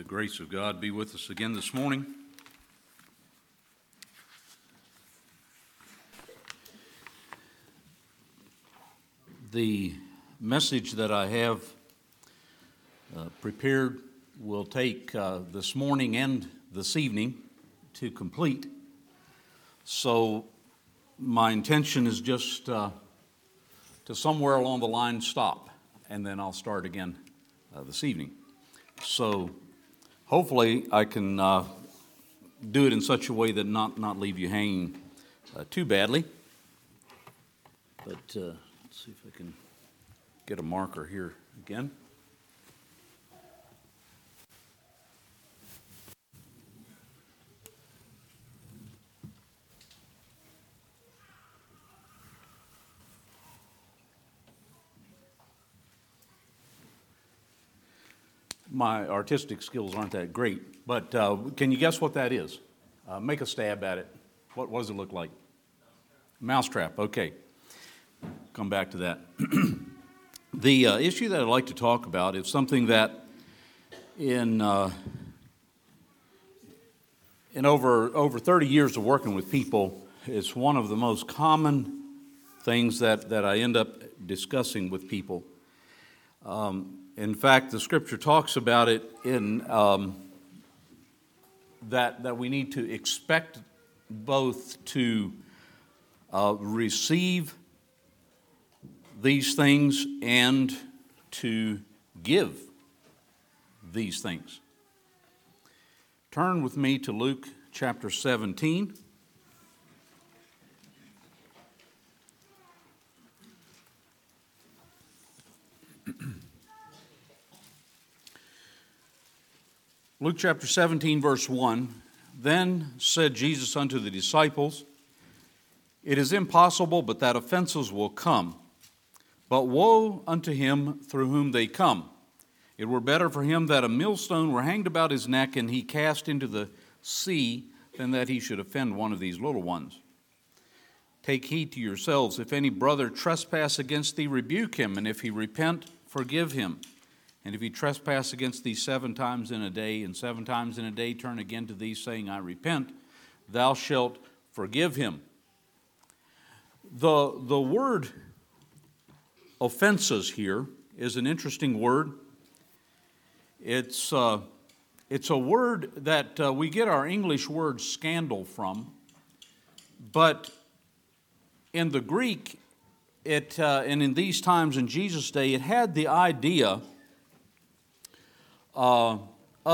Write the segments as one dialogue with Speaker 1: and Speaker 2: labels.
Speaker 1: grace of God be with us again this morning. The message that I have prepared will take this morning and this evening to complete. So my intention is just to somewhere along the line stop, and then I'll start again this evening. So hopefully I can do it in such a way that not leave you hanging too badly. But let's see if I can get a marker here again. My artistic skills aren't that great, but can you guess what that is? Make a stab at it. What does it look like? Mousetrap, okay. Come back to that. The issue that I'd like to talk about is something that in over 30 years of working with people, it's one of the most common things that I end up discussing with people. In fact, the Scripture talks about it in that we need to expect both to receive these things and to give these things. Turn with me to Luke chapter 17. Luke chapter 17, verse 1, Then said Jesus unto the disciples, It is impossible but that offenses will come, but woe unto him through whom they come. It were better for him that a millstone were hanged about his neck and he cast into the sea than that he should offend one of these little ones. Take heed to yourselves. If any brother trespass against thee, rebuke him, and if he repent, forgive him. And if he trespass against thee 7 times in a day, and 7 times in a day turn again to thee, saying, I repent, thou shalt forgive him. The word offenses here is an interesting word. It's a word that we get our English word scandal from, but in the Greek, and in these times in Jesus' day, it had the idea of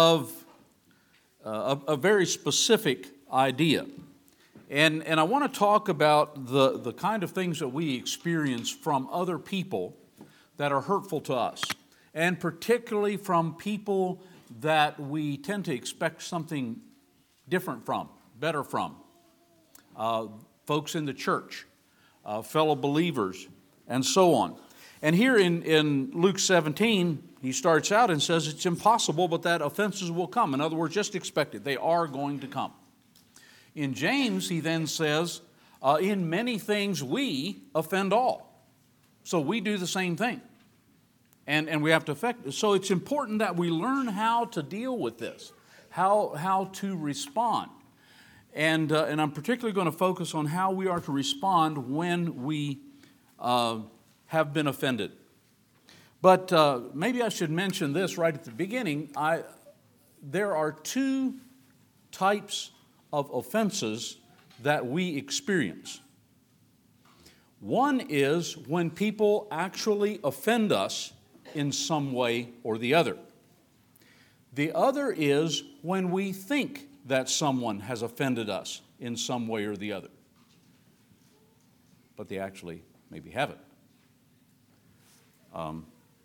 Speaker 1: a very specific idea. And I want to talk about the kind of things that we experience from other people that are hurtful to us, and particularly from people that we tend to expect something different from, better from. Folks in the church, fellow believers, and so on. And here in Luke 17, he starts out and says it's impossible, but that offenses will come. In other words, just expect it. They are going to come. In James, he then says, in many things we offend all. So we do the same thing. And we have to affect it. So it's important that we learn how to deal with this, how to respond. And I'm particularly going to focus on how we are to respond when we have been offended. But maybe I should mention this right at the beginning. There are 2 types of offenses that we experience. One is when people actually offend us in some way or the other. The other is when we think that someone has offended us in some way or the other, but they actually maybe haven't. And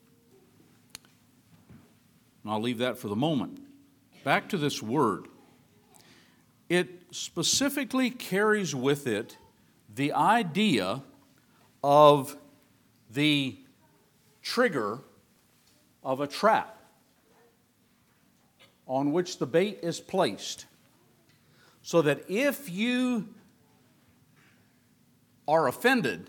Speaker 1: I'll leave that for the moment. Back to this word. It specifically carries with it the idea of the trigger of a trap on which the bait is placed, so that if you are offended,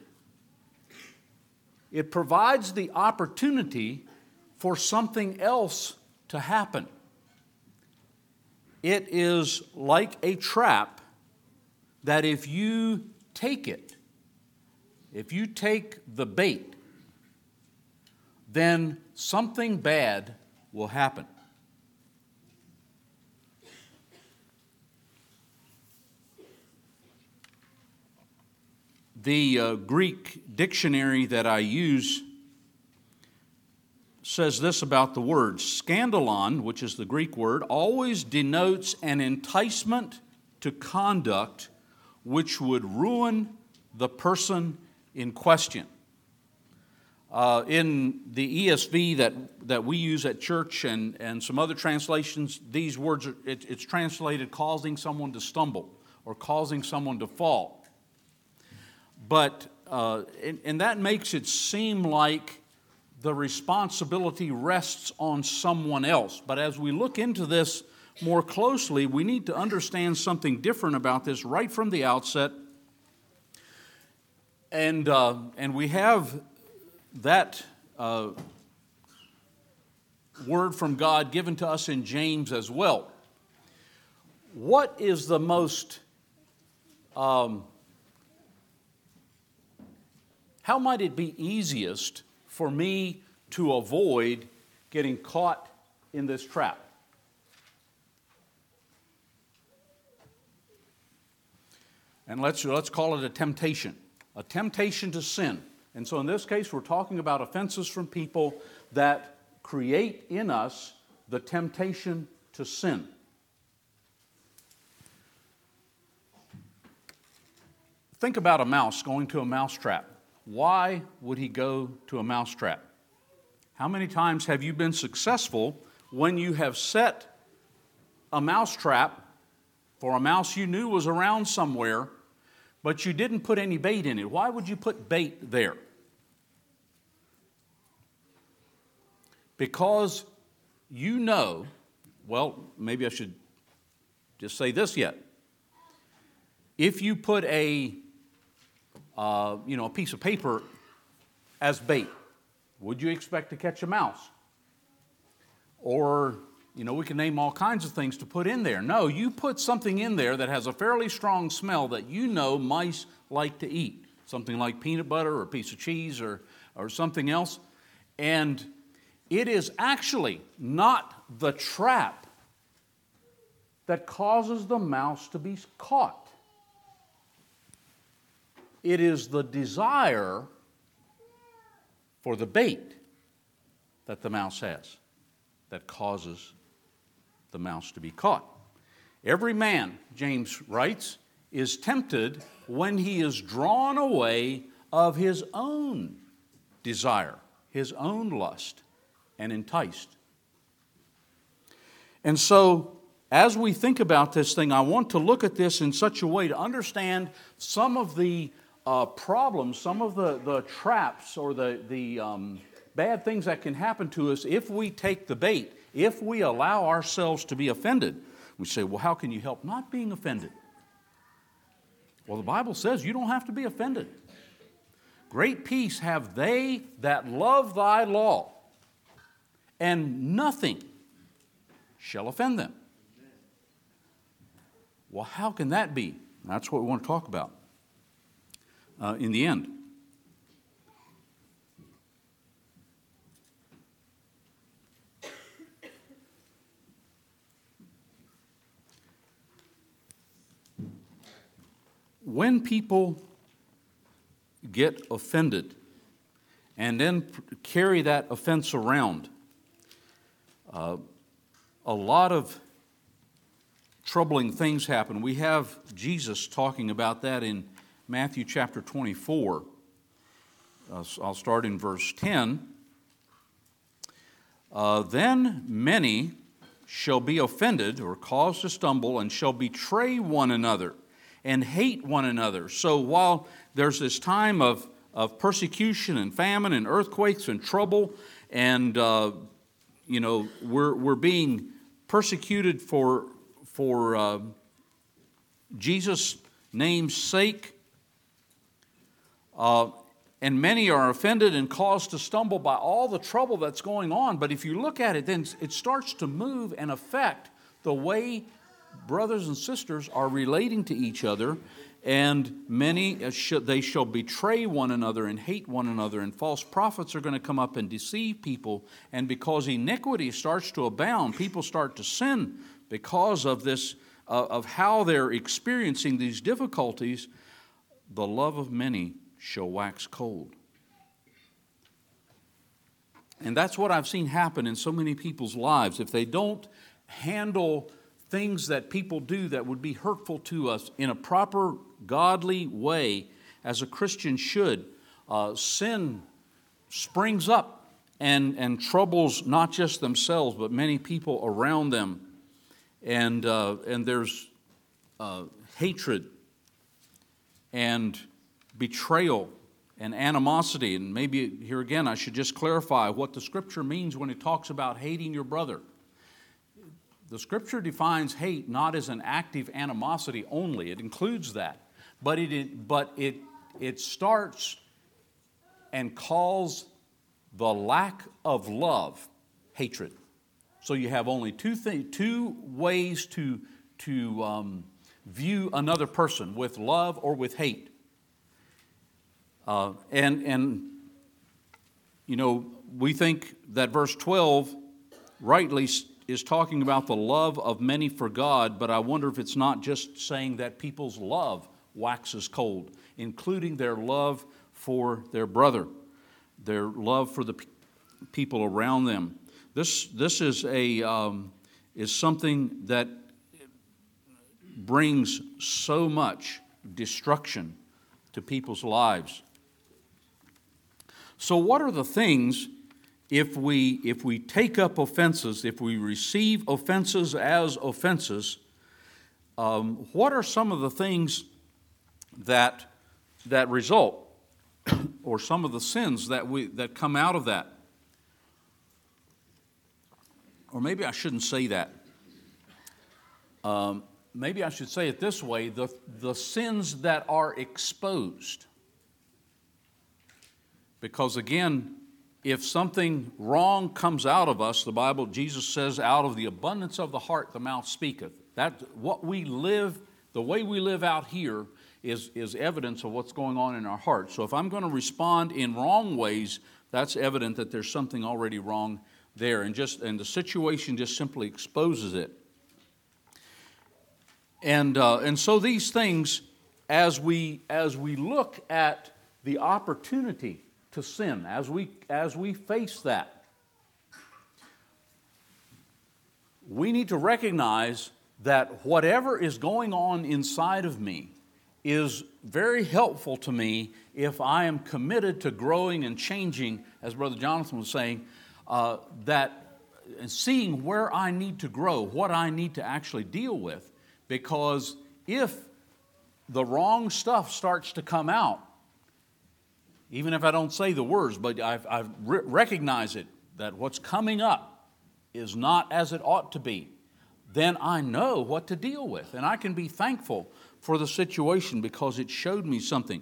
Speaker 1: it provides the opportunity for something else to happen. it is like a trap that if you take it, if you take the bait, then something bad will happen. The Greek dictionary that I use says this about the word. Scandalon, which is the Greek word, always denotes an enticement to conduct which would ruin the person in question. In the ESV that we use at church and some other translations, these words, it's translated causing someone to stumble or causing someone to fall. But, and that makes it seem like the responsibility rests on someone else. But as we look into this more closely, we need to understand something different about this right from the outset. And we have that word from God given to us in James as well. What is the most, how might it be easiest for me to avoid getting caught in this trap? And let's call it a temptation to sin. And so in this case, we're talking about offenses from people that create in us the temptation to sin. Think about a mouse going to a mouse trap. Why would he go to a mouse trap? How many times have you been successful when you have set a mouse trap for a mouse you knew was around somewhere, but you didn't put any bait in it? Why would you put bait there? Because you know, well, maybe I should just say this yet. If you put a piece of paper as bait, would you expect to catch a mouse? Or, we can name all kinds of things to put in there. No, you put something in there that has a fairly strong smell that you know mice like to eat. Something like peanut butter or a piece of cheese or something else. And it is actually not the trap that causes the mouse to be caught. It is the desire for the bait that the mouse has that causes the mouse to be caught. Every man, James writes, is tempted when he is drawn away of his own desire, his own lust, and enticed. And so, as we think about this thing, I want to look at this in such a way to understand some of the problems, some of the traps or the bad things that can happen to us if we take the bait, if we allow ourselves to be offended. We say, well, how can you help not being offended? Well, the Bible says you don't have to be offended. Great peace have they that love thy law, and nothing shall offend them. Well, how can that be? That's what we want to talk about in the end. When people get offended and then carry that offense around, a lot of troubling things happen. We have Jesus talking about that in Matthew chapter 24. I'll start in verse 10. Then many shall be offended or caused to stumble and shall betray one another and hate one another. So while there's this time of persecution and famine and earthquakes and trouble and we're being persecuted for Jesus' name's sake, and many are offended and caused to stumble by all the trouble that's going on. But if you look at it, then it starts to move and affect the way brothers and sisters are relating to each other, and many they shall betray one another and hate one another, and false prophets are going to come up and deceive people. And because iniquity starts to abound, people start to sin because of this, of how they're experiencing these difficulties. The love of many shall wax cold. And that's what I've seen happen in so many people's lives. If they don't handle things that people do that would be hurtful to us in a proper, godly way, as a Christian should, sin springs up and troubles not just themselves, but many people around them. And there's hatred and betrayal and animosity. And maybe here again I should just clarify what the Scripture means when it talks about hating your brother. The Scripture defines hate not as an active animosity only. It includes that. But it starts and calls the lack of love hatred. So you have only two ways to view another person, with love or with hate. And you know, we think that verse 12 rightly is talking about the love of many for God, but I wonder if it's not just saying that people's love waxes cold, including their love for their brother, their love for the people around them. This is something that brings so much destruction to people's lives. So what are the things, if we take up offenses, if we receive offenses as offenses, what are some of the things that result, or some of the sins that come out of that? Or maybe I shouldn't say that. Maybe I should say it this way: the sins that are exposed. Because again, if something wrong comes out of us, the Bible, Jesus says, out of the abundance of the heart the mouth speaketh. That what we live, the way we live out here is evidence of what's going on in our heart. So if I'm going to respond in wrong ways, that's evident that there's something already wrong there, and the situation just simply exposes it. And so these things, as we look at the opportunity to sin, as we face that, we need to recognize that whatever is going on inside of me is very helpful to me if I am committed to growing and changing, as Brother Jonathan was saying, that seeing where I need to grow, what I need to actually deal with. Because if the wrong stuff starts to come out, even if I don't say the words, but I recognize it, that what's coming up is not as it ought to be, then I know what to deal with. And I can be thankful for the situation because it showed me something.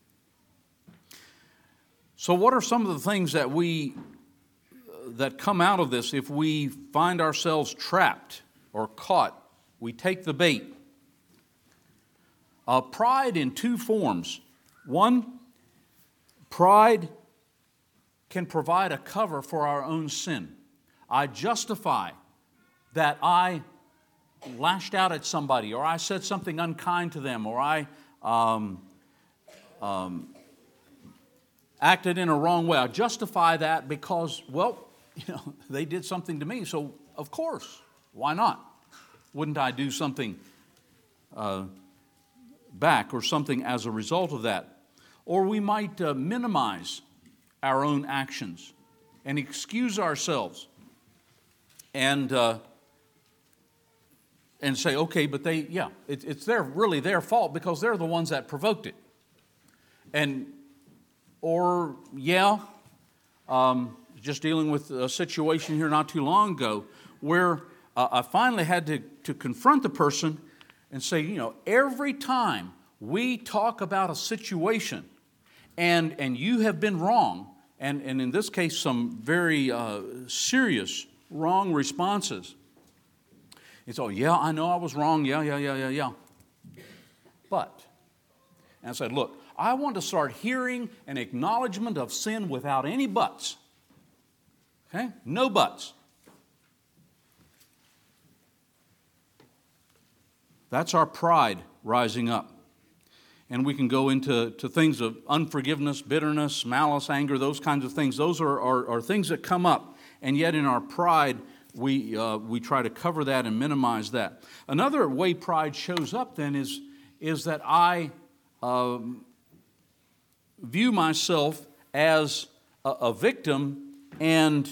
Speaker 1: So what are some of the things that come out of this if we find ourselves trapped or caught? We take the bait. Pride in two forms. One, pride can provide a cover for our own sin. I justify that I lashed out at somebody, or I said something unkind to them, or I acted in a wrong way. I justify that because, well, they did something to me, so of course, why not? Wouldn't I do something back or something as a result of that? Or we might minimize our own actions and excuse ourselves and say, okay, but it's really their fault because they're the ones that provoked it. Just dealing with a situation here not too long ago where I finally had to confront the person and say, every time we talk about a situation and you have been wrong, and in this case some very serious wrong responses, It's all, yeah, I know I was wrong. Yeah. But, and I said, look, I want to start hearing an acknowledgement of sin without any buts. Okay? No buts. That's our pride rising up. And we can go into things of unforgiveness, bitterness, malice, anger, those kinds of things. Those are things that come up. And yet in our pride, we try to cover that and minimize that. Another way pride shows up then is that I view myself as a victim and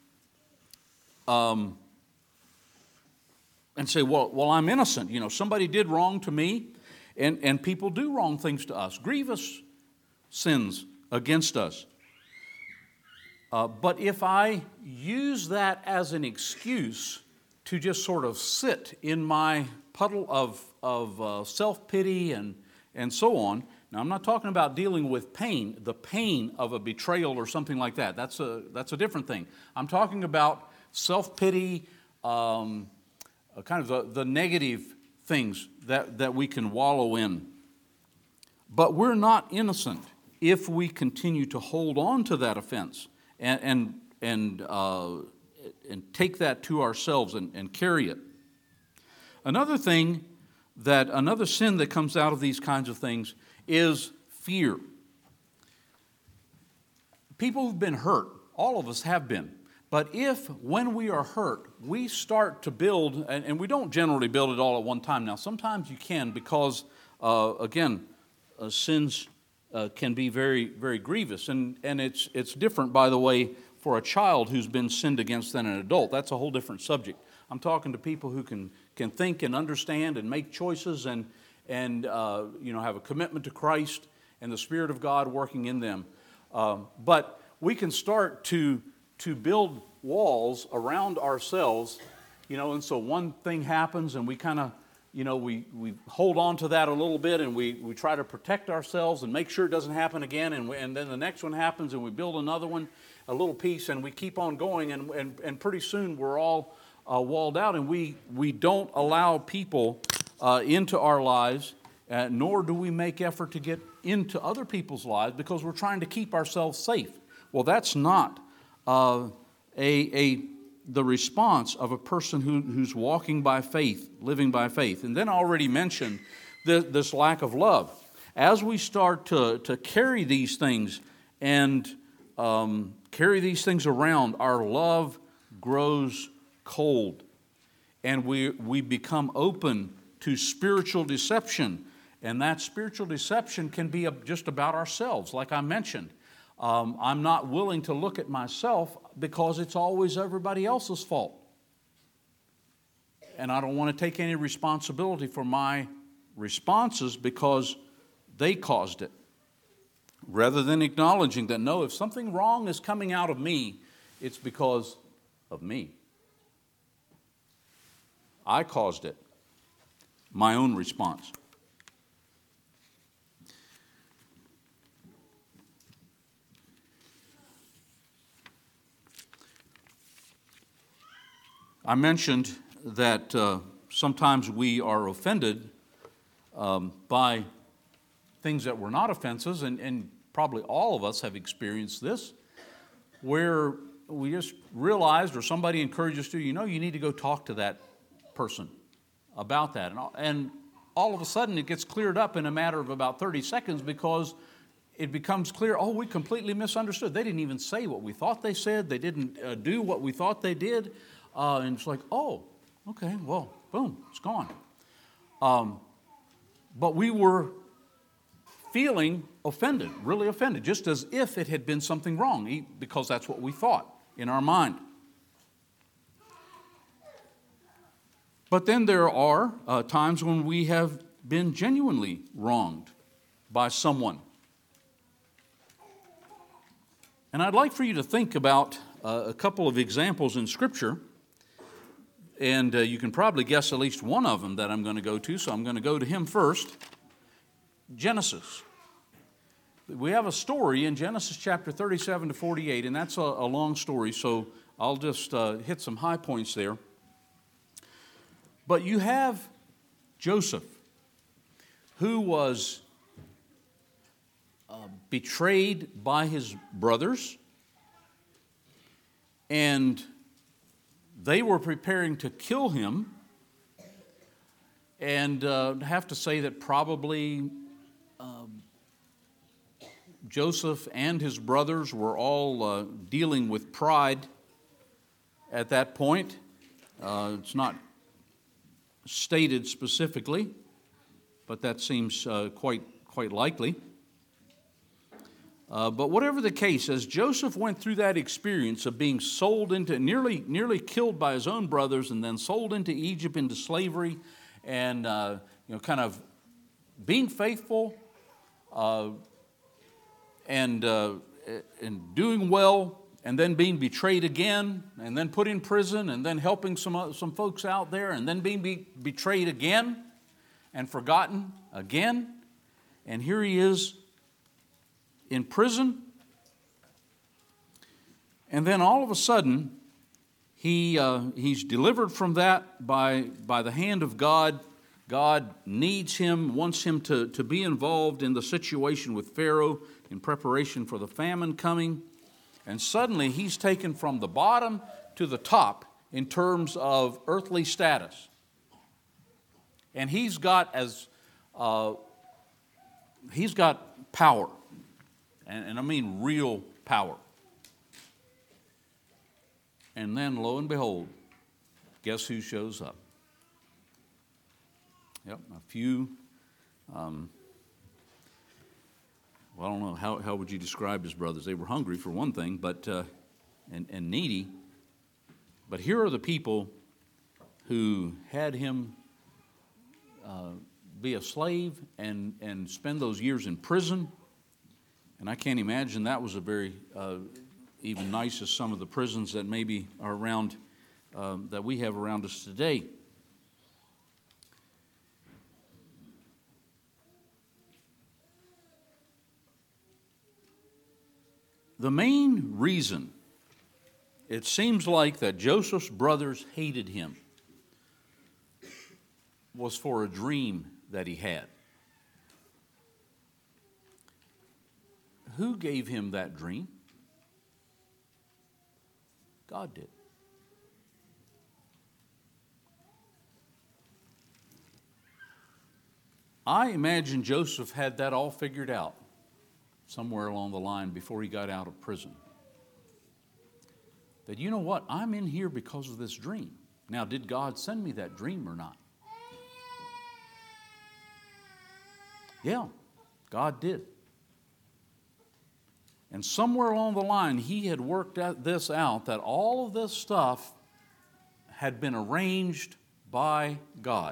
Speaker 1: say, well, I'm innocent. You know, somebody did wrong to me, and people do wrong things to us, grievous sins against us. But if I use that as an excuse to just sort of sit in my puddle of self-pity and so on, now I'm not talking about dealing with pain, the pain of a betrayal or something like that. That's a different thing. I'm talking about self-pity, kind of the negative things that we can wallow in. But we're not innocent if we continue to hold on to that offense and take that to ourselves and carry it. Another sin that comes out of these kinds of things is fear. People who've been hurt, all of us have been. But if, when we are hurt, we start to build, and we don't generally build it all at one time. Now, sometimes you can because, sins can be very, very grievous. And it's different, by the way, for a child who's been sinned against than an adult. That's a whole different subject. I'm talking to people who can think and understand and make choices and have a commitment to Christ and the Spirit of God working in them. But we can start to build walls around ourselves, and so one thing happens and we kind of, we hold on to that a little bit and we try to protect ourselves and make sure it doesn't happen again, and then the next one happens and we build another one, a little piece, and we keep on going, and pretty soon we're all walled out, and we don't allow people into our lives, nor do we make effort to get into other people's lives because we're trying to keep ourselves safe. Well, that's not the response of a person who's walking by faith, living by faith. And then I already mentioned this lack of love. As we start to carry these things and carry these things around, our love grows cold, and we become open to spiritual deception. And that spiritual deception can be just about ourselves, like I mentioned. I'm not willing to look at myself because it's always everybody else's fault. And I don't want to take any responsibility for my responses because they caused it. Rather than acknowledging that, no, if something wrong is coming out of me, it's because of me. I caused it. My own response. I mentioned that sometimes we are offended by things that were not offenses, and probably all of us have experienced this, where we just realized, or somebody encouraged us to, you need to go talk to that person about that. And all of a sudden it gets cleared up in a matter of about 30 seconds because it becomes clear, we completely misunderstood. They didn't even say what we thought they said. They didn't do what we thought they did. And it's like, okay, well, boom, it's gone. But we were feeling offended, really offended, just as if it had been something wrong, because that's what we thought in our mind. But then there are times when we have been genuinely wronged by someone. And I'd like for you to think about a couple of examples in Scripture. And you can probably guess at least one of them that I'm going to go to, so I'm going to go to him first. Genesis. We have a story in Genesis chapter 37 to 48, and that's a long story, so I'll just hit some high points there. But you have Joseph, who was betrayed by his brothers, and they were preparing to kill him. And have to say that probably Joseph and his brothers were all dealing with pride at that point. It's not stated specifically, but that seems quite likely. But whatever the case, as Joseph went through that experience of being sold into, nearly killed by his own brothers, and then sold into Egypt into slavery, and kind of being faithful and doing well, and then being betrayed again, and then put in prison, and then helping some folks out there, and then being betrayed again and forgotten again. And here he is in prison. And then all of a sudden, he's delivered from that by the hand of God. God needs him, wants him to be involved in the situation with Pharaoh in preparation for the famine coming. And suddenly he's taken from the bottom to the top in terms of earthly status. And he's got power. And I mean real power. And then, lo and behold, guess who shows up? Yep, a few, I don't know, how would you describe his brothers? They were hungry for one thing, but and needy. But here are the people who had him be a slave and spend those years in prison. And I can't imagine that was a very even nice as some of the prisons that maybe are around, that we have around us today. The main reason it seems like that Joseph's brothers hated him was for a dream that he had. Who gave him that dream? God did. I imagine Joseph had that all figured out somewhere along the line before he got out of prison. That, you know what, I'm in here because of this dream. Now, did God send me that dream or not? Yeah, God did. And somewhere along the line, he had worked this out, that all of this stuff had been arranged by God.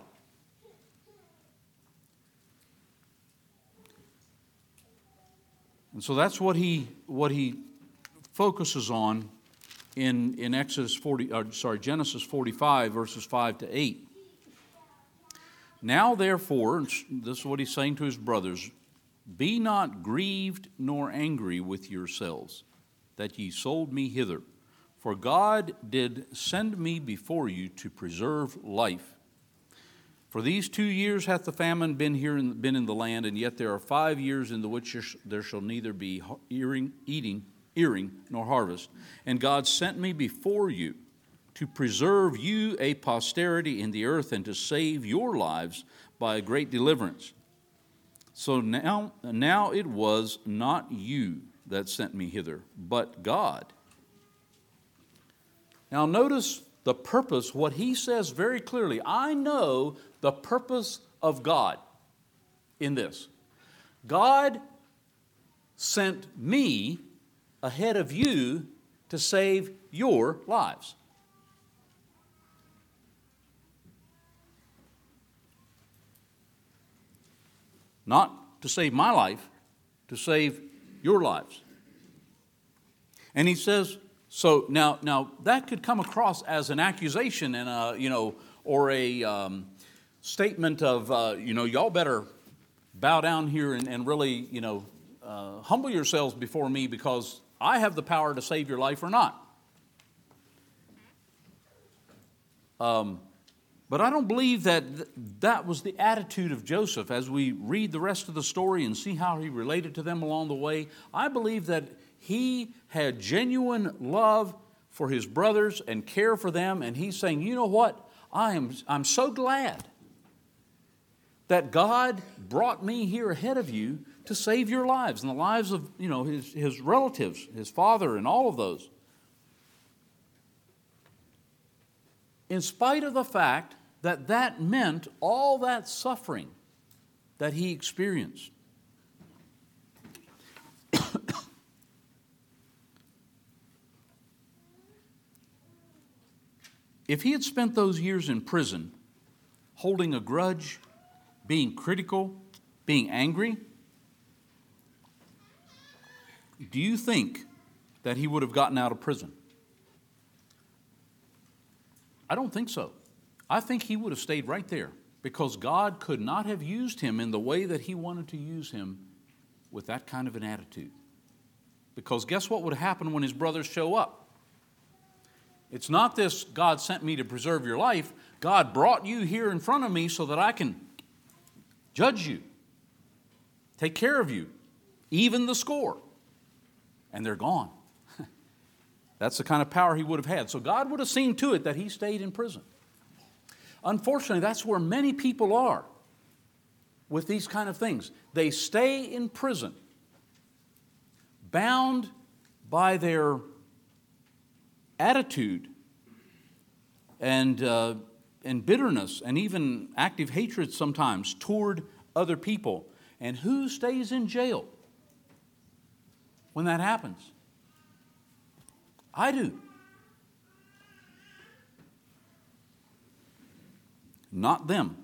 Speaker 1: And so that's what he focuses on in Genesis 45, verses 5 to 8. Now therefore, this is what he's saying to his brothers, be not grieved nor angry with yourselves, that ye sold me hither. For God did send me before you to preserve life. For these 2 years hath the famine been in the land, and yet there are 5 years in the which there shall neither be earing nor harvest. And God sent me before you to preserve you a posterity in the earth, and to save your lives by a great deliverance. So now it was not you that sent me hither, but God. Now notice the purpose, what he says very clearly. I know the purpose of God in this. God sent me ahead of you to save your lives. Not to save my life, to save your lives. And he says, so now that could come across as an accusation and or a statement of y'all better bow down here and really humble yourselves before me because I have the power to save your life or not. But But I don't believe that that was the attitude of Joseph as we read the rest of the story and see how he related to them along the way. I believe that he had genuine love for his brothers and care for them, and he's saying, you know what? I'm so glad that God brought me here ahead of you to save your lives and the lives of, his relatives, his father, and all of those. In spite of the fact that that meant all that suffering that he experienced. If he had spent those years in prison, holding a grudge, being critical, being angry, do you think that he would have gotten out of prison? I don't think so. I think he would have stayed right there because God could not have used him in the way that he wanted to use him with that kind of an attitude. Because guess what would happen when his brothers show up? It's not this, God sent me to preserve your life. God brought you here in front of me so that I can judge you, take care of you, even the score. And they're gone. That's the kind of power he would have had. So God would have seen to it that he stayed in prison. Unfortunately, that's where many people are with these kind of things. They stay in prison, bound by their attitude and bitterness and even active hatred sometimes toward other people. And who stays in jail when that happens? I do. Not them.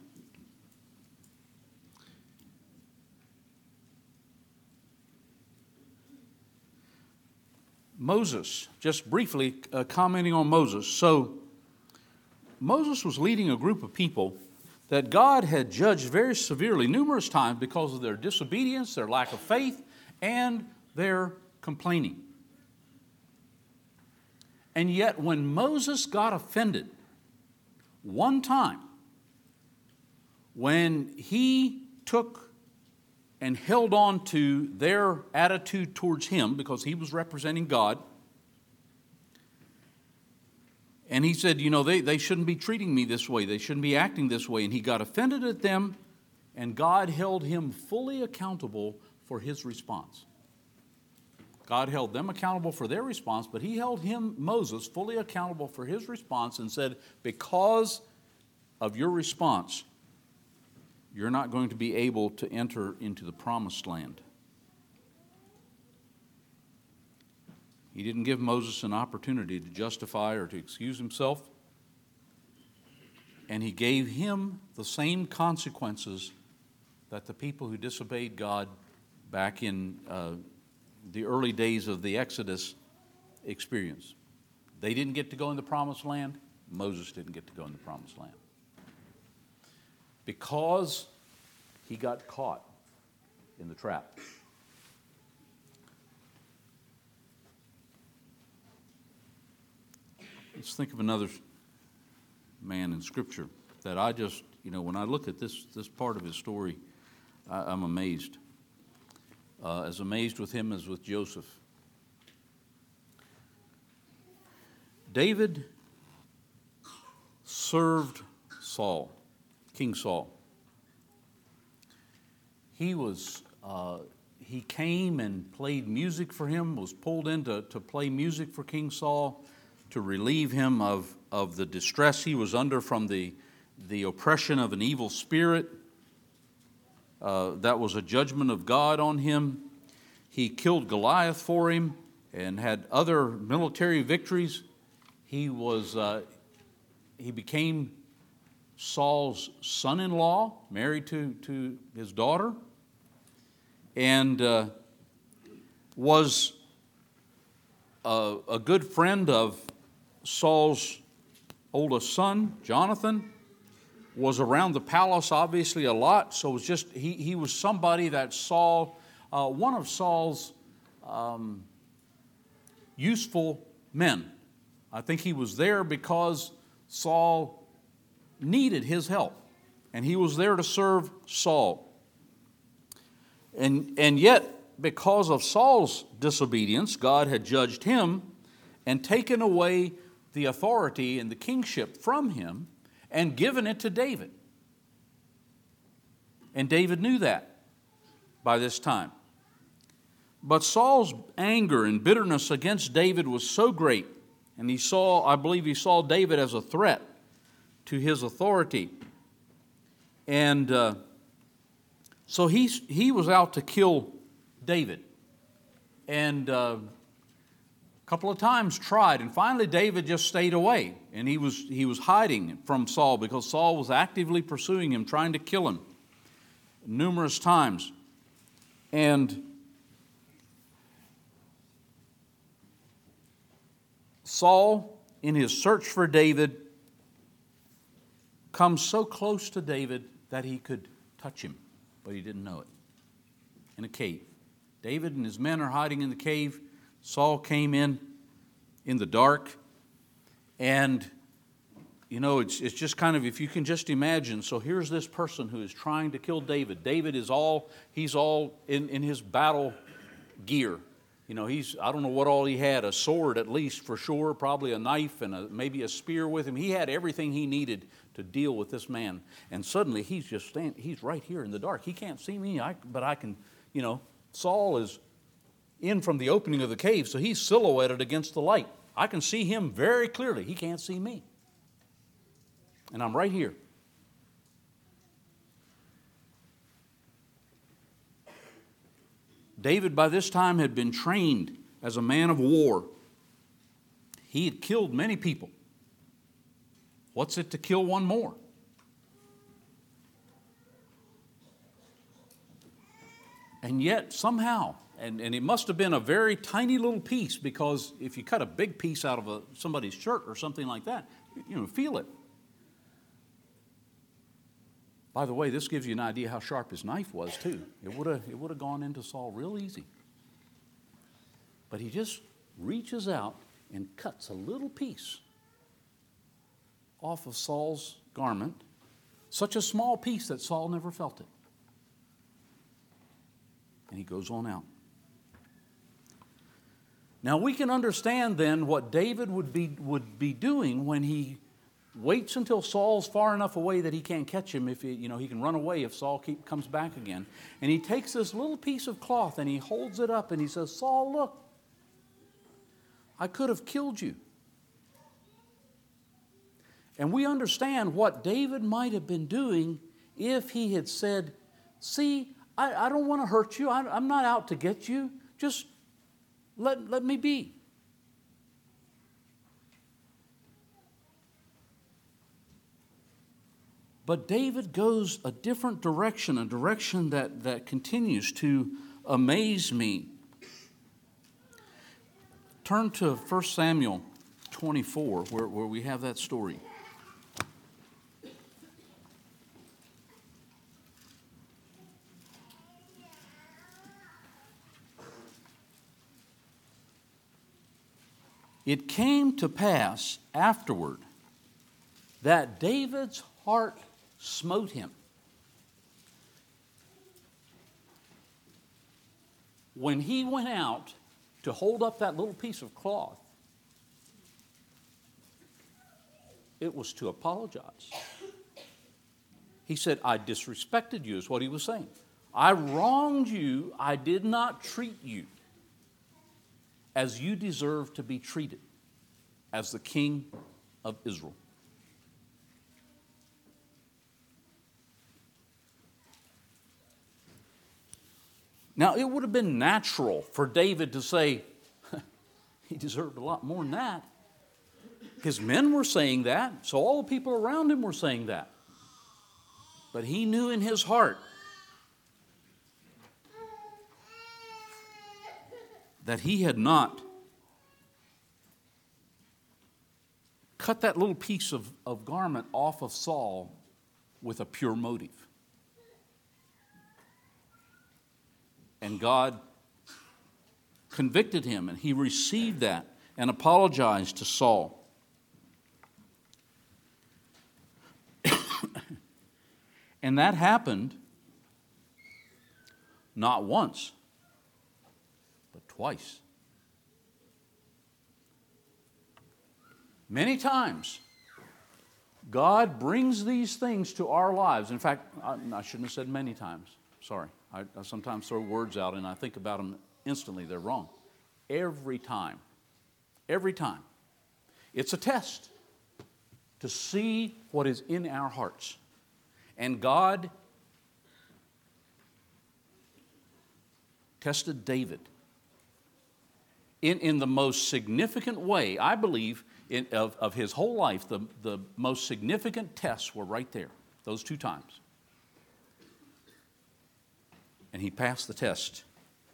Speaker 1: Moses, just briefly commenting on Moses. So, Moses was leading a group of people that God had judged very severely numerous times because of their disobedience, their lack of faith, and their complaining. And yet when Moses got offended one time, when he took and held on to their attitude towards him because he was representing God, and he said, they shouldn't be treating me this way, they shouldn't be acting this way, and he got offended at them, and God held him fully accountable for his response. God held them accountable for their response, but he held Moses, fully accountable for his response and said, because of your response, you're not going to be able to enter into the promised land. He didn't give Moses an opportunity to justify or to excuse himself, and he gave him the same consequences that the people who disobeyed God back in the early days of the Exodus experience. They didn't get to go in the promised land. Moses didn't get to go in the promised land. Because he got caught in the trap. Let's think of another man in Scripture that I just, when I look at this part of his story, I'm amazed. As amazed with him as with Joseph. David served Saul, King Saul. He came and played music for him, was pulled in to play music for King Saul to relieve him of the distress he was under from the oppression of an evil spirit. That was a judgment of God on him. He killed Goliath for him and had other military victories. He became Saul's son-in-law, married to his daughter, and was a good friend of Saul's oldest son, Jonathan. Was around the palace obviously a lot, so it was just he was somebody that Saul, one of Saul's useful men. I think he was there because Saul needed his help, and he was there to serve Saul. And yet, because of Saul's disobedience, God had judged him and taken away the authority and the kingship from him and given it to David. And David knew that by this time. But Saul's anger and bitterness against David was so great, and I believe he saw David as a threat to his authority. And so he was out to kill David. And a couple of times tried, and finally David just stayed away, and he was hiding from Saul because Saul was actively pursuing him, trying to kill him numerous times. And Saul, in his search for David, comes so close to David that he could touch him, but he didn't know it, in a cave. David and his men are hiding in the cave. Saul came in the dark, and it's just kind of, if you can just imagine, so here's this person who is trying to kill David. David he's all in his battle gear. I don't know what all he had, a sword at least for sure, probably a knife and maybe a spear with him. He had everything he needed to deal with this man. And suddenly he's he's right here in the dark. He can't see me, but I can, Saul is in from the opening of the cave, so he's silhouetted against the light. I can see him very clearly. He can't see me. And I'm right here. David by this time had been trained as a man of war. He had killed many people. What's it to kill one more? And yet somehow, and it must have been a very tiny little piece, because if you cut a big piece out of somebody's shirt or something like that, feel it. By the way, this gives you an idea how sharp his knife was too. It would have gone into Saul real easy. But he just reaches out and cuts a little piece off of Saul's garment, such a small piece that Saul never felt it. And he goes on out. Now we can understand then what David would be doing when he waits until Saul's far enough away that he can't catch him. If he can run away if Saul comes back again. And he takes this little piece of cloth and he holds it up and he says, "Saul, look, I could have killed you." And we understand what David might have been doing if he had said, "See, I don't want to hurt you. I'm not out to get you. Just let me be." But David goes a different direction, a direction that continues to amaze me. Turn to 1 Samuel 24, where we have that story. It came to pass afterward that David's heart smote him when he went out to hold up that little piece of cloth. It was to apologize. He said, "I disrespected you," is what he was saying. "I wronged you. I did not treat you as you deserve to be treated as the king of Israel." Now, it would have been natural for David to say, he deserved a lot more than that. His men were saying that, so all the people around him were saying that. But he knew in his heart that he had not cut that little piece of garment off of Saul with a pure motive. And God convicted him, and he received that and apologized to Saul. And that happened not once, but twice. Many times, God brings these things to our lives. In fact, I shouldn't have said many times. Sorry. I sometimes throw words out and I think about them instantly. They're wrong. Every time. Every time. It's a test to see what is in our hearts. And God tested David in the most significant way, I believe, of his whole life. The most significant tests were right there, those two times. And he passed the test.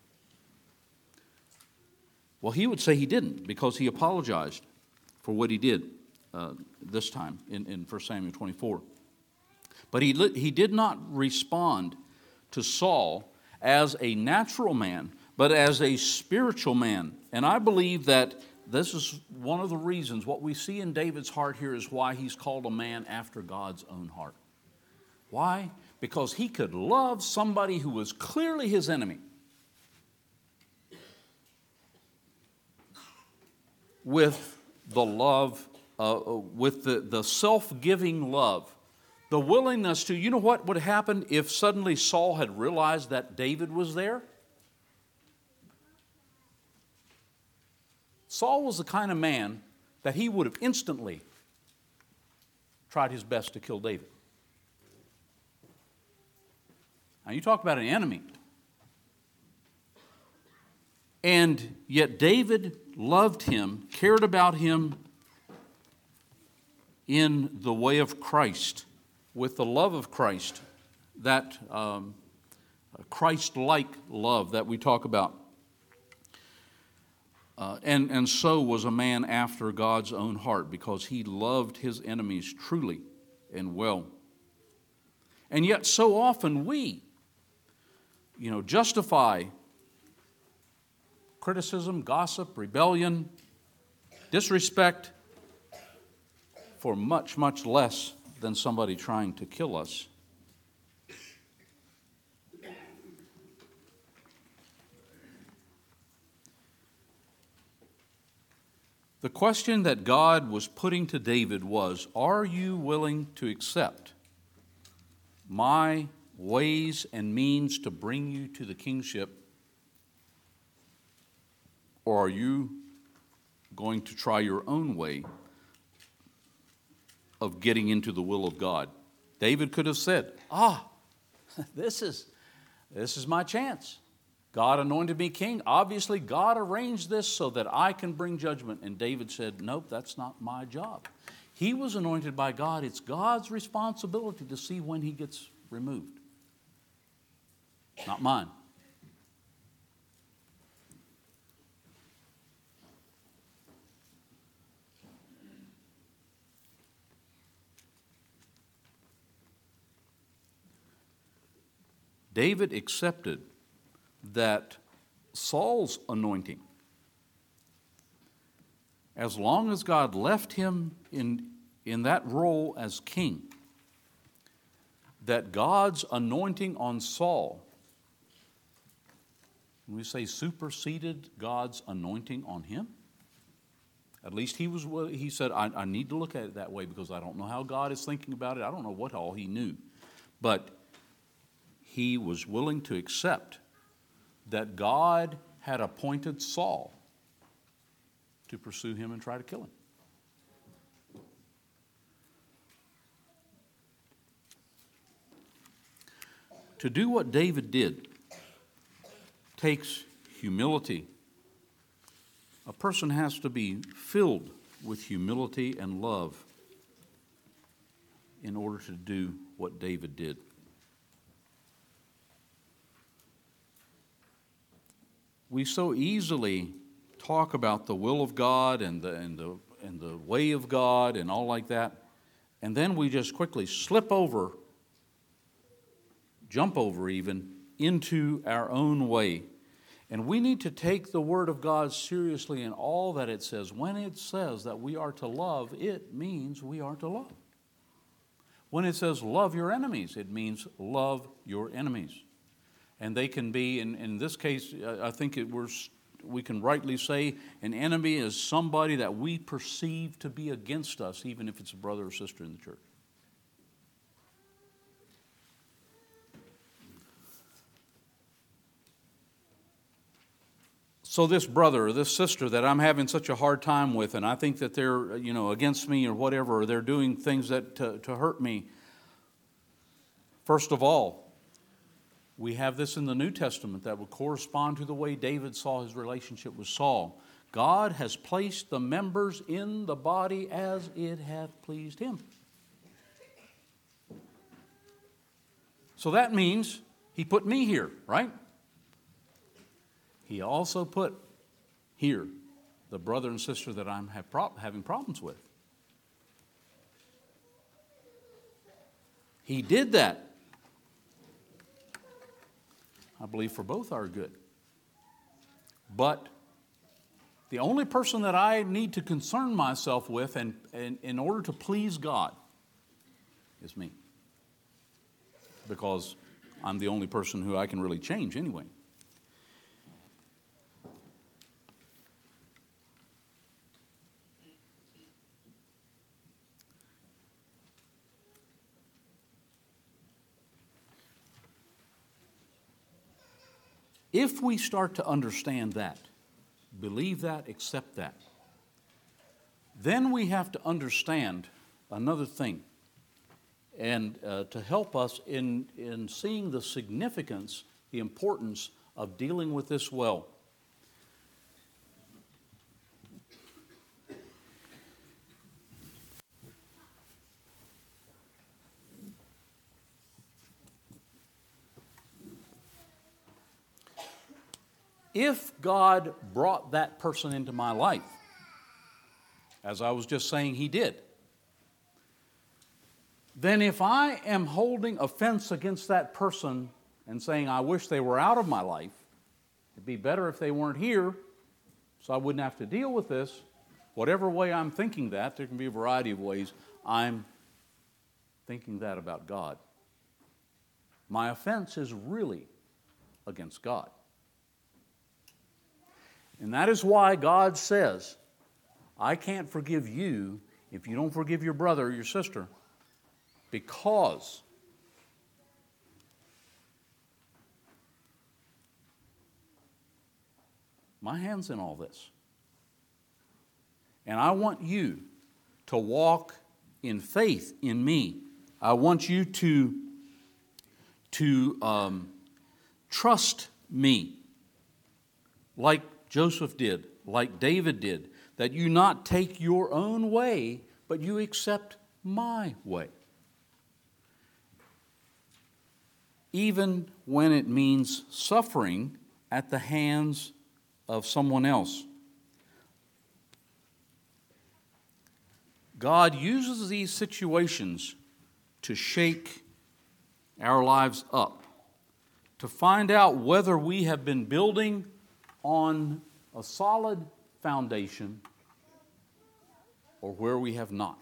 Speaker 1: Well, he would say he didn't, because he apologized for what he did this time in 1 Samuel 24. But he did not respond to Saul as a natural man, but as a spiritual man. And I believe that this is one of the reasons, what we see in David's heart here is why he's called a man after God's own heart. Why? Because he could love somebody who was clearly his enemy with the love, with the self-giving love, the willingness to, you know what would happen if suddenly Saul had realized that David was there? Saul was the kind of man that he would have instantly tried his best to kill David. Now you talk about an enemy. And yet David loved him, cared about him in the way of Christ, with the love of Christ, that Christ-like love that we talk about. And so was a man after God's own heart, because he loved his enemies truly and well. And yet so often we, justify criticism, gossip, rebellion, disrespect for much, much less than somebody trying to kill us. The question that God was putting to David was, are you willing to accept my ways and means to bring you to the kingship, or are you going to try your own way of getting into the will of God? David could have said, this is my chance. God anointed me king. Obviously, God arranged this so that I can bring judgment. And David said, nope, that's not my job. He was anointed by God. It's God's responsibility to see when he gets removed. Not mine. David accepted that Saul's anointing, as long as God left him in that role as king, that God's anointing on Saul, when we say superseded God's anointing on him, at least he said, I need to look at it that way, because I don't know how God is thinking about it. I don't know what all he knew. But he was willing to accept that God had appointed Saul to pursue him and try to kill him. To do what David did takes humility. A person has to be filled with humility and love in order to do what David did. We so easily talk about the will of God and the way of God and all like that, and then we just quickly jump over even, into our own way. And we need to take the Word of God seriously in all that it says. When it says that we are to love, it means we are to love. When it says love your enemies, it means love your enemies. And they can be, in this case, I think we can rightly say an enemy is somebody that we perceive to be against us, even if it's a brother or sister in the church. So this brother or this sister that I'm having such a hard time with, and I think that they're, against me or whatever, or they're doing things that to hurt me. First of all, we have this in the New Testament that would correspond to the way David saw his relationship with Saul. God has placed the members in the body as it hath pleased him. So that means he put me here, right? He also put here the brother and sister that I'm having problems with. He did that, I believe, for both our good. But the only person that I need to concern myself with and in order to please God is me. Because I'm the only person who I can really change anyway. If we start to understand that, believe that, accept that, then we have to understand another thing. And to help us in seeing the significance, the importance of dealing with this well. If God brought that person into my life, as I was just saying he did, then if I am holding offense against that person and saying I wish they were out of my life, it'd be better if they weren't here so I wouldn't have to deal with this, whatever way I'm thinking that, there can be a variety of ways I'm thinking that about God. My offense is really against God. And that is why God says, I can't forgive you if you don't forgive your brother or your sister, because my hand's in all this. And I want you to walk in faith in me. I want you to trust me like Joseph did, like David did, that you not take your own way, but you accept my way. Even when it means suffering at the hands of someone else. God uses these situations to shake our lives up, to find out whether we have been building on a solid foundation or where we have not.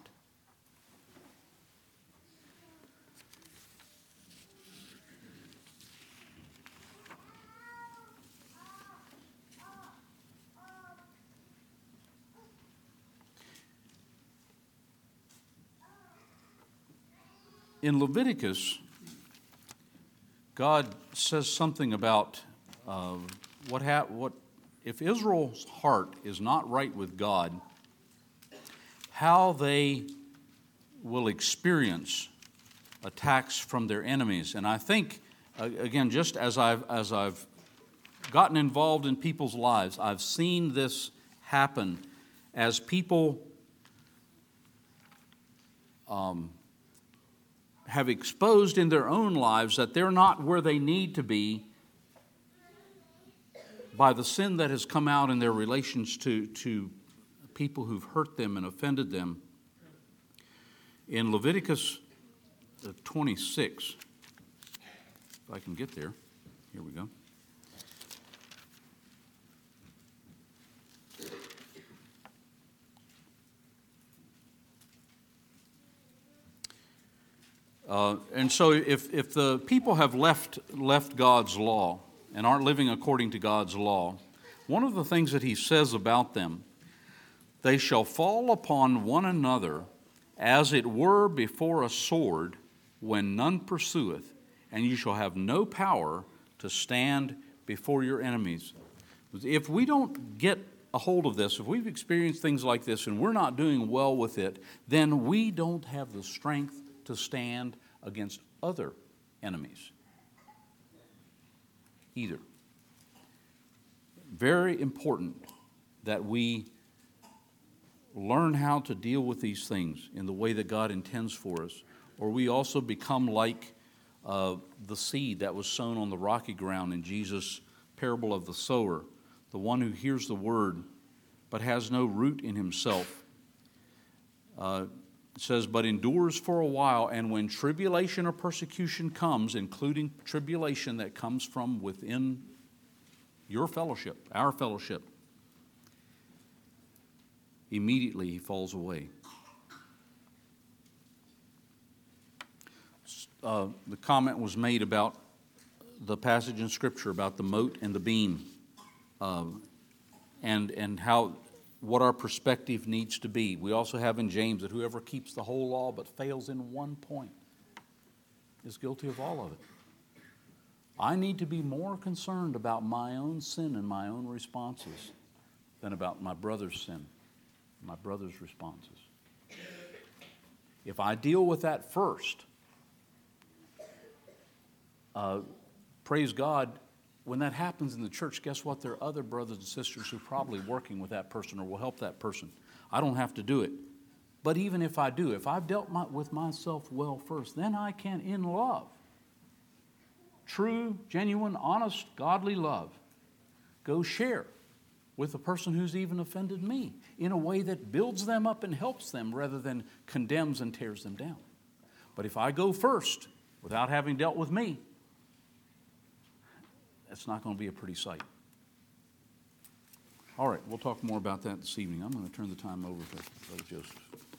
Speaker 1: In Leviticus, God says something about what if Israel's heart is not right with God, how they will experience attacks from their enemies. And I think, again, just as I've gotten involved in people's lives, I've seen this happen as people have exposed in their own lives that they're not where they need to be by the sin that has come out in their relations to people who've hurt them and offended them. In Leviticus 26, if I can get there, here we go. And so if the people have left God's law and aren't living according to God's law, one of the things that he says about them, they shall fall upon one another as it were before a sword when none pursueth, and you shall have no power to stand before your enemies. If we don't get a hold of this, if we've experienced things like this and we're not doing well with it, then we don't have the strength to stand against other enemies either. Very important that we learn how to deal with these things in the way that God intends for us, or we also become like the seed that was sown on the rocky ground in Jesus' parable of the sower, the one who hears the word but has no root in himself. It says, but endures for a while, and when tribulation or persecution comes, including tribulation that comes from within your fellowship, our fellowship, immediately he falls away. The comment was made about the passage in Scripture about the mote and the beam, and how what our perspective needs to be. We also have in James that whoever keeps the whole law but fails in one point is guilty of all of it. I need to be more concerned about my own sin and my own responses than about my brother's sin, my brother's responses. If I deal with that first, praise God, when that happens in the church, guess what? There are other brothers and sisters who are probably working with that person or will help that person. I don't have to do it. But even if I do, if I've dealt with myself well first, then I can, in love, true, genuine, honest, godly love, go share with the person who's even offended me in a way that builds them up and helps them rather than condemns and tears them down. But if I go first without having dealt with me, it's not going to be a pretty sight. All right, we'll talk more about that this evening. I'm going to turn the time over to Brother Joseph.